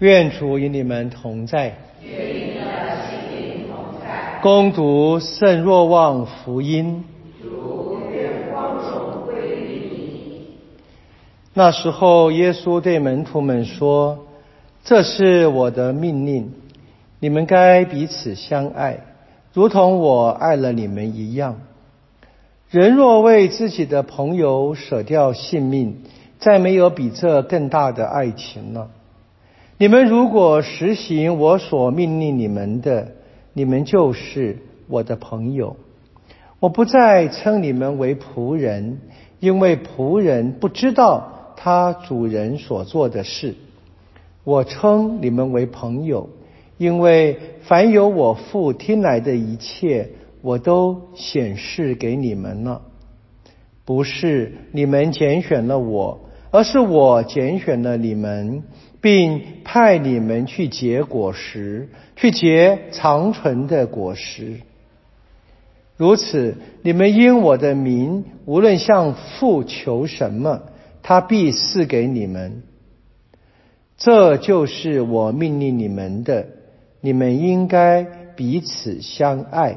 愿主与你们同在。 与你的心灵同在。 恭读圣若望福音。 主，愿光荣归于你。 那时候，耶稣对门徒们说：“这是我的命令，你们该彼此相爱，如同我爱了你们一样。人若为自己的朋友舍掉性命，再没有比这更大的爱情了。你们如果实行我所命令你们的，你们就是我的朋友。我不再称你们为仆人，因为仆人不知道他主人所做的事。我称你们为朋友，因为凡有我父听来的一切，我都显示给你们了。不是你们拣选了我，而是我拣选了你们，并派你们去结果实，去结长存的果实。如此，你们因我的名，无论向父求什么，他必赐给你们。这就是我命令你们的，你们应该彼此相爱。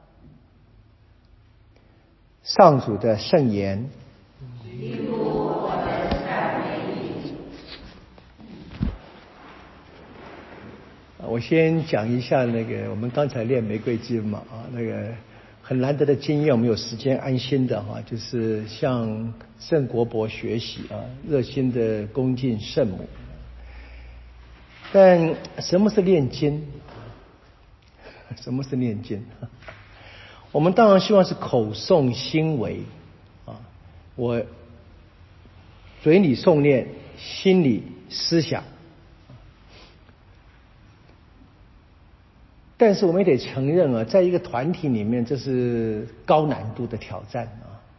上主的圣言。我先讲一下我们刚才练玫瑰经嘛，很难得的经验，我们有时间安心的就是向圣国伯学习热心的恭敬圣母。但什么是念经？什么是念经？我们当然希望是口诵心为我嘴里诵念，心里思想。但是我们也得承认在一个团体里面，这是高难度的挑战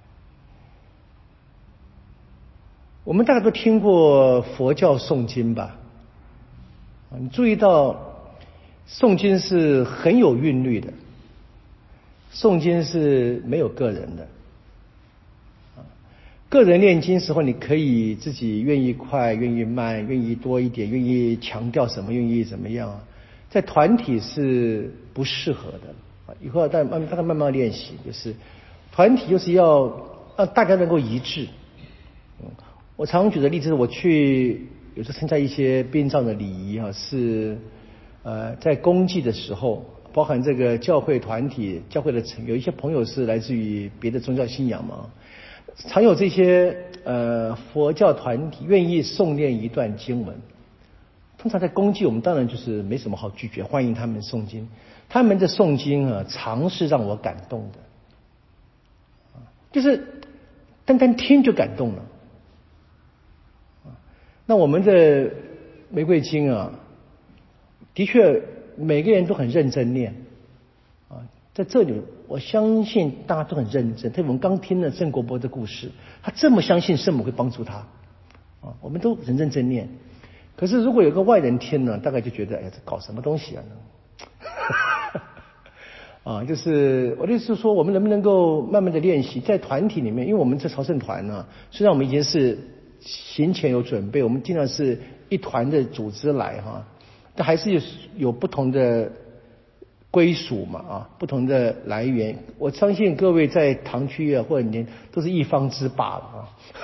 我们大概都听过佛教诵经吧？你注意到诵经是很有韵律的，诵经是没有个人的。个人念经时候，你可以自己愿意快，愿意慢，愿意多一点，愿意强调什么，愿意怎么样在团体是不适合的以后大概慢慢练习，就是团体就是要让大家能够一致。我常举的例子，我去有时候参加一些殡葬的礼仪是在公祭的时候，包含这个教会团体、教会的有一些朋友是来自于别的宗教信仰嘛，常有这些佛教团体愿意诵念一段经文。通常在公祭，我们当然就是没什么好拒绝，欢迎他们诵经。他们的诵经常是让我感动的，就是单单听就感动了。那我们的玫瑰经的确每个人都很认真念在这里我相信大家都很认真。特别我们刚听了圣国伯的故事，他这么相信圣母会帮助他我们都很认真念。可是如果有个外人听呢，大概就觉得这搞什么东西就是我的意思是说，我们能不能够慢慢的练习在团体里面，因为我们这朝圣团虽然我们已经是行前有准备，我们尽量是一团的组织来但还是有不同的归属嘛不同的来源。我相信各位在堂区或者您都是一方之霸了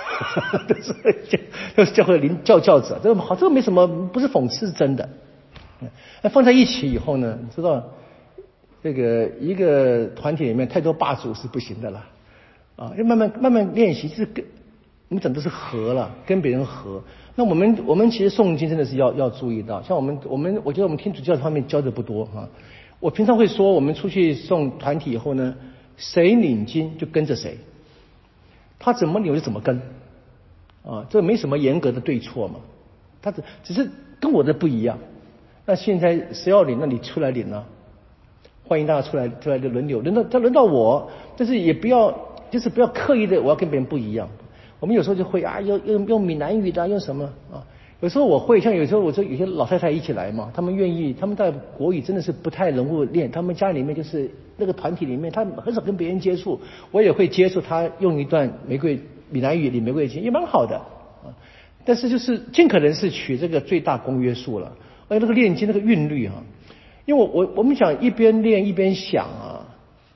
都是教会的教者，这个没什么，不是讽刺，是真的。那放在一起以后呢，你知道这个一个团体里面太多霸主是不行的了要慢慢练习，就是我们整都是和了，跟别人和。那我们其实诵经真的是要注意到，像我觉得我们天主教方面教的不多我平常会说，我们出去诵团体以后呢，谁领经就跟着谁，他怎么领就怎么跟这没什么严格的对错嘛，他只是跟我的不一样。那现在谁要领，那你出来领欢迎大家出来的轮流，轮到我，但是也不要刻意的我要跟别人不一样。我们有时候就会用闽南语的用什么有时候我会，像有时候我说有些老太太一起来嘛，他们在国语真的是不太能够练，他们家里面就是那个团体里面，他很少跟别人接触，我也会接触他，用一段闽南语领玫瑰经也蛮好的但是就是尽可能是取这个最大公约数了。 而且那个练经那个韵律啊，因为我们想一边练一边想啊，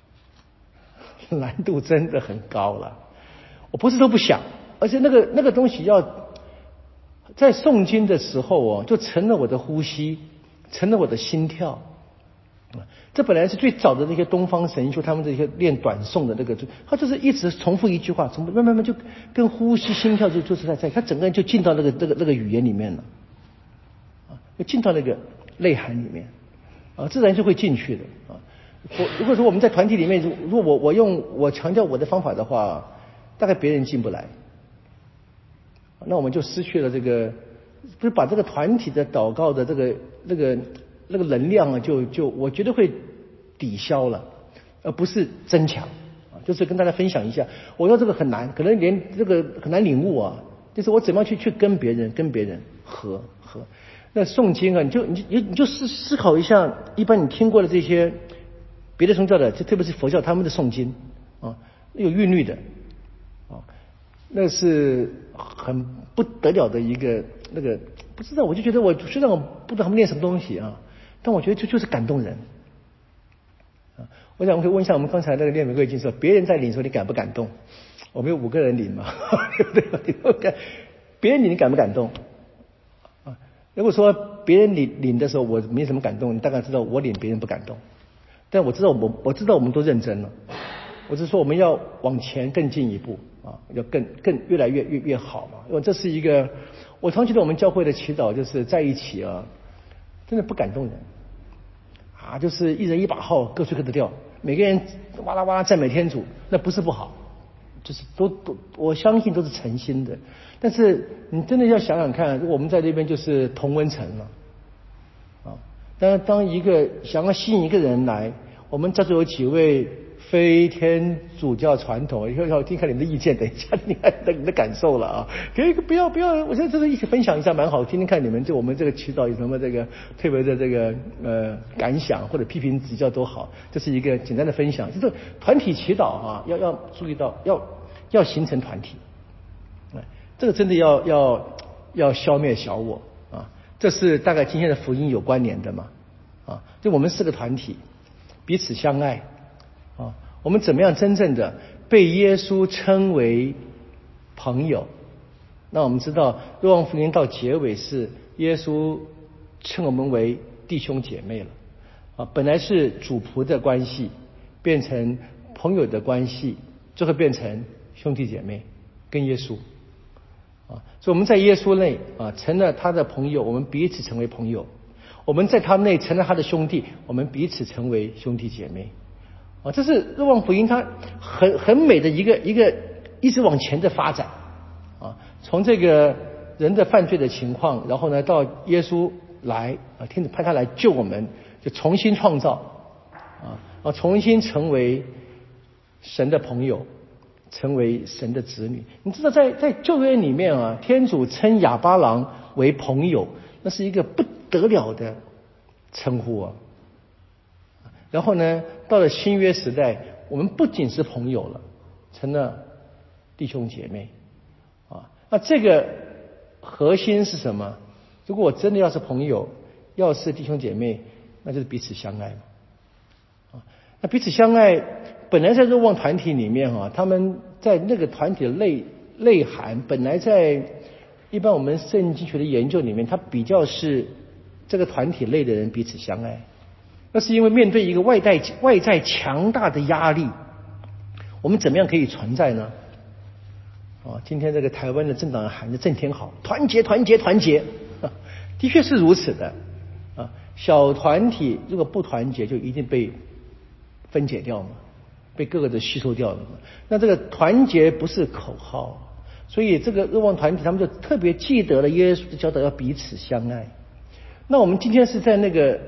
难度真的很高了。我不是都不想，而且那个东西要在诵经的时候哦，就成了我的呼吸，成了我的心跳。这本来是最早的那些东方神修，他们这些练短诵的那个，他就是一直重复一句话，慢慢就跟呼吸心跳就是在，他整个人就进到那个语言里面了，就进到那个内涵里面，自然就会进去的啊。如果说我们在团体里面，如果我强调我的方法的话，大概别人进不来，那我们就失去了这个，就把这个团体的祷告的那个能量啊，就我觉得会抵消了，而不是增强啊。就是跟大家分享一下，我说这个很难，可能连这个很难领悟啊。就是我怎么样去跟别人合。那诵经啊，你就思考一下，一般你听过的这些别的宗教的，就特别是佛教他们的诵经啊，有韵律的啊，那是很不得了的一个那个，不知道，我就觉得虽然我不知道他们念什么东西啊，但我觉得就是感动人啊。我想我可以问一下我们刚才那个练玫瑰经说，别人在领的时候你感不感动？我们有5个人领嘛，对不对？别人领你感不感动？啊，如果说别人领的时候我没什么感动，你大概知道我领别人不感动。但我知道我们都认真了，我是说我们要往前更进一步啊，要更越来越好嘛。因为这是一个，我常觉得我们教会的祈祷就是在一起啊，真的不感动人啊，就是一人一把号，各吹各的调，每个人哇啦哇啦赞美天主，那不是不好，就是都我相信都是诚心的。但是你真的要想想看，我们在这边就是同温层了啊。当一个想要吸引一个人来，我们这里有几位非天主教传统，要听看你们的意见，等一下你看你的感受了啊。可以不要，我现在真的一起分享一下，蛮好，听听看你们我们这个祈祷有什么这个特别的这个感想或者批评指教都好，这是一个简单的分享。就是团体祈祷啊，要注意到要形成团体，这个真的要消灭小我啊。这是大概今天的福音有关联的嘛啊，就我们是个团体，彼此相爱啊。我们怎么样真正的被耶稣称为朋友？那我们知道若望福音到结尾是耶稣称我们为弟兄姐妹了啊。本来是主仆的关系，变成朋友的关系，最后变成兄弟姐妹跟耶稣啊。所以我们在耶稣内啊，成了他的朋友，我们彼此成为朋友；我们在他内成了他的兄弟，我们彼此成为兄弟姐妹啊。这是若望福音它很美的一个一直往前的发展啊。从这个人的犯罪的情况，然后呢到耶稣来啊，天主派他来救我们，就重新创造啊，重新成为神的朋友，成为神的子女。你知道在旧约里面啊，天主称亚巴郎为朋友，那是一个不得了的称呼啊。然后呢，到了新约时代，我们不仅是朋友了，成了弟兄姐妹啊。那这个核心是什么？如果我真的要是朋友，要是弟兄姐妹，那就是彼此相爱嘛啊。那彼此相爱，本来在若望团体里面啊，他们在那个团体的内涵，本来在一般我们圣经学的研究里面，它比较是这个团体内的人彼此相爱。那是因为面对一个外在强大的压力，我们怎么样可以存在呢？啊，今天这个台湾的政党喊的震天好，团结团结团结，的确是如此的啊。小团体如果不团结，就一定被分解掉嘛，被各个的吸收掉了嘛。那这个团结不是口号，所以这个若望团体他们就特别记得了耶稣的教导，要彼此相爱。那我们今天是在那个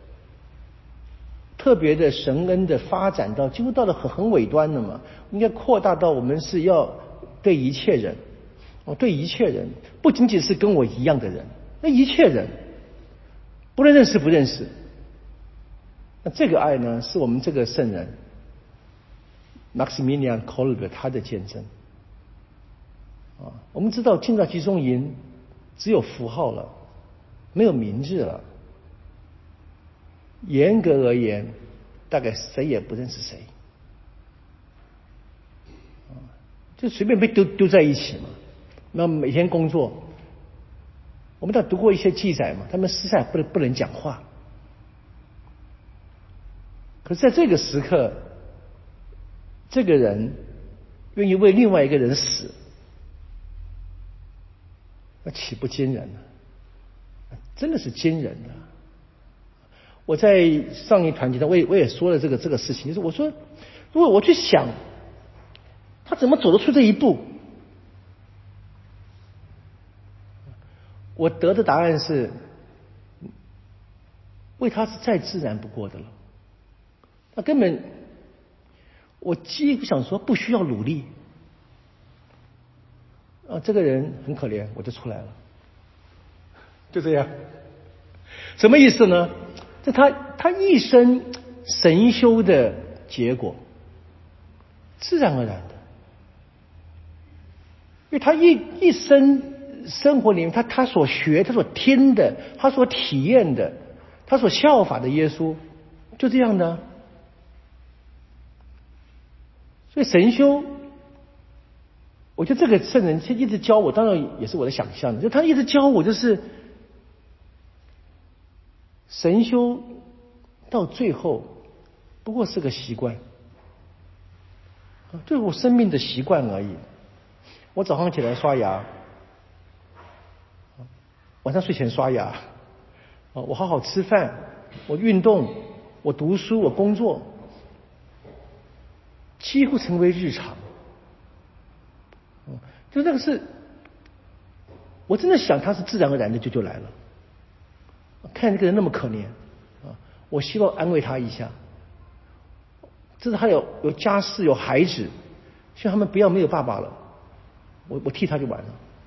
特别的神恩的发展到几乎到了很尾端了嘛，应该扩大到我们是要对一切人，对一切人，不仅仅是跟我一样的人，那一切人，不论认识不认识。那这个爱呢，是我们这个圣人 Maximilian Kolbe 他的见证啊。我们知道进到集中营只有符号了，没有名字了严格而言，大概谁也不认识谁，就随便被丢在一起嘛。那每天工作，我们都读过一些记载嘛，他们私下不能讲话。可是在这个时刻，这个人愿意为另外一个人死，那岂不惊人呢？真的是惊人的。我在上一团体上，我也说了这个事情，就是我说，如果我去想，他怎么走得出这一步？我得的答案是，为他是再自然不过的了。他根本，我几乎想说不需要努力。这个人很可怜，我就出来了，就这样。什么意思呢？这他一生神修的结果，自然而然的，因为他一生生活里面，他所学、他所听的、他所体验的、他所效法的耶稣，就这样的。所以神修，我觉得这个圣人一直教我，当然也是我的想象的，就他一直教我，就是神修到最后不过是个习惯，就是我生命的习惯而已。我早上起来刷牙，晚上睡前刷牙，我好好吃饭，我运动，我读书，我工作，几乎成为日常。就那个是，我真的想他是自然而然的就来了。看这个人那么可怜我希望安慰他一下。这是他有家室有孩子，希望他们不要没有爸爸了，我替他就完了。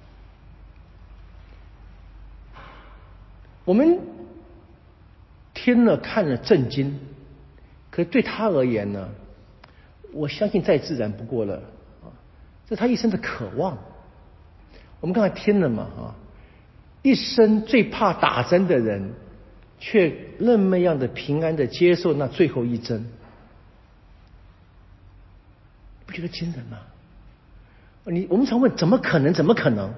我们听了看了震惊，可是对他而言呢，我相信再自然不过了这是他一生的渴望。我们刚才听了嘛一生最怕打针的人，却那么样的平安的接受那最后一针，不觉得惊人吗？我们常问怎么可能？怎么可能？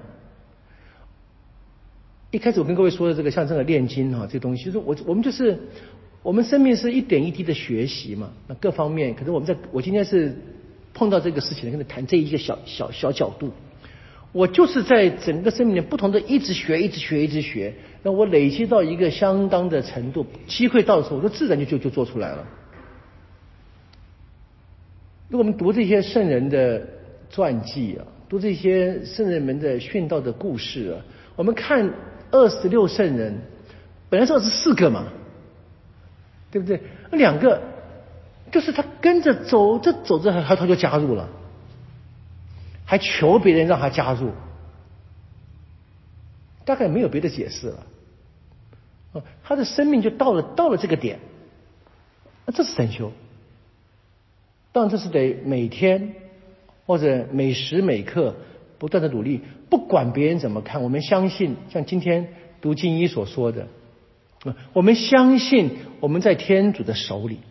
一开始我跟各位说的这个像这个炼金这东西，就是我们就是我们生命是一点一滴的学习嘛，那各方面，可是我今天是碰到这个事情，跟你谈这一个小角度。我就是在整个生命里不同的一直学，那我累积到一个相当的程度，机会到的时候，我就自然就做出来了。如果我们读这些圣人的传记读这些圣人们的殉道的故事我们看26圣人，本来是24个嘛，对不对？那2个就是他跟着走着他就加入了。还求别人让他加入，大概没有别的解释了。他的生命就到了这个点，这是神修。当然这是得每天或者每时每刻不断的努力，不管别人怎么看，我们相信，像今天读经一所说的，我们相信我们在天主的手里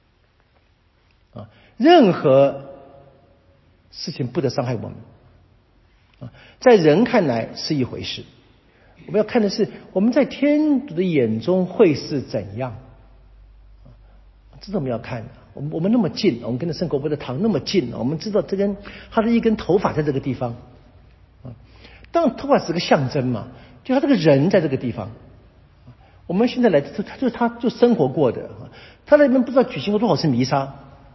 任何事情不得伤害我们在人看来是一回事，我们要看的是我们在天主的眼中会是怎样这是我们要看的。我们那么近，我们跟着圣国伯的堂那么近，我们知道他的一根头发在这个地方当然头发是个象征嘛，就他这个人在这个地方我们现在来他就生活过的他那边不知道举行过多少次弥撒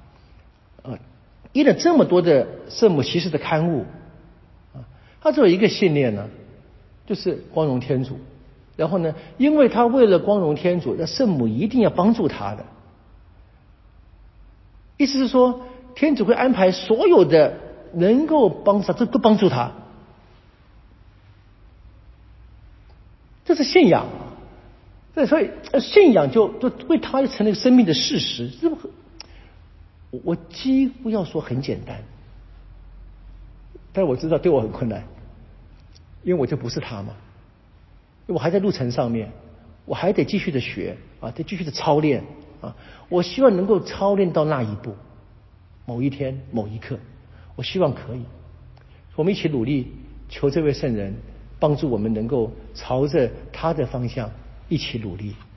印了这么多的圣母骑士的刊物他只有一个信念呢，就是光荣天主。然后呢，因为他为了光荣天主，那圣母一定要帮助他的。意思是说，天主会安排所有的能够帮他，都帮助他。这是信仰所以信仰就为他成了生命的事实。我几乎要说很简单，但我知道对我很困难，因为我就不是他嘛，我还在路程上面， 我还得继续的学啊，得继续的操练啊。我希望能够操练到那一步，某一天某一刻，我希望可以。我们一起努力，求这位圣人帮助我们能够朝着他的方向一起努力。